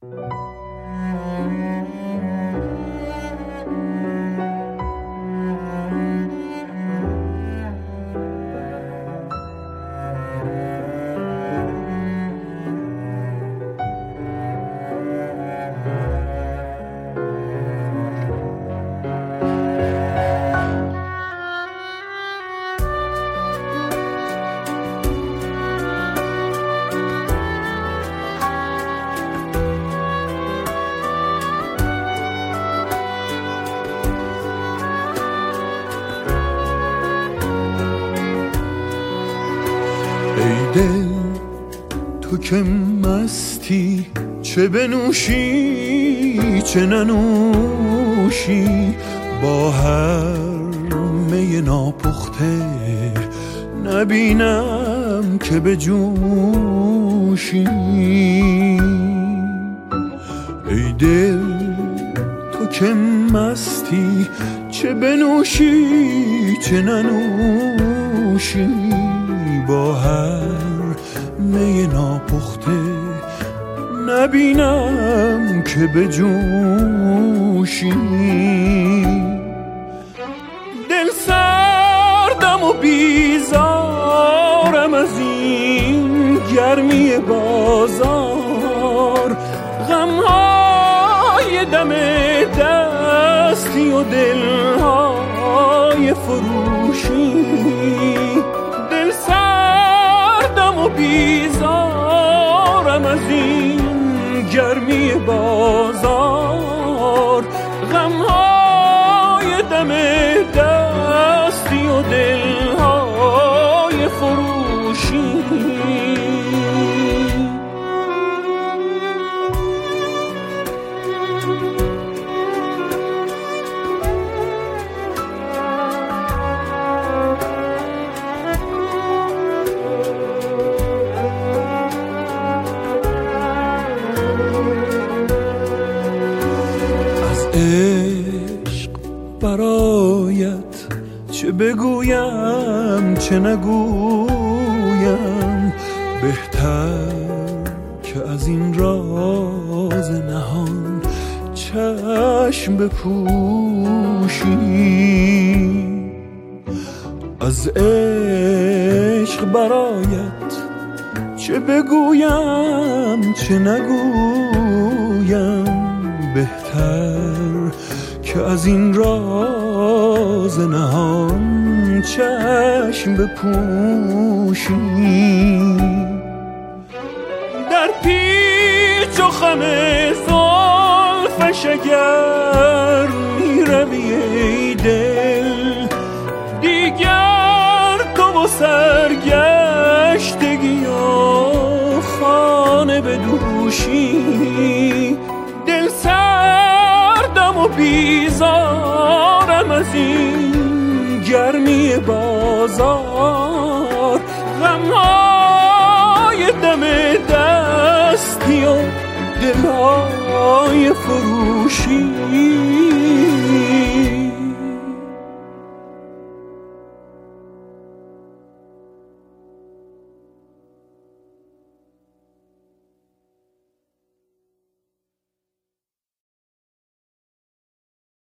دل تو که مستی، چه بنوشی چه ننوشی، با هر می ناپخته نبینم که بجوشی. ای دل تو که مستی، چه بنوشی چه ننوشی، با هر می ناپخته نبینم که بجوشی. دل سردم و بیزارم از این گرمی بازار، غمهای دم دستی و دلهای فروشی. بیزارم از این گرمی بازار، غمهای دم دستی و دلهای فروشی. عشق برایت چه بگویم چه نگویم، بهتر که از این راز نهان چشم بپوشی. از عشق برایت چه بگویم چه نگویم، بهتر که از این راز نهان چشم بپوشی. در پیچ و خم زلفش اگر میروی ای دل، دیگر تو و سرگشتگی و خانه بدوشی. دل سردم و بیزارم از این گرمی بازار، غمهای دم دستی و دلهای فروشی.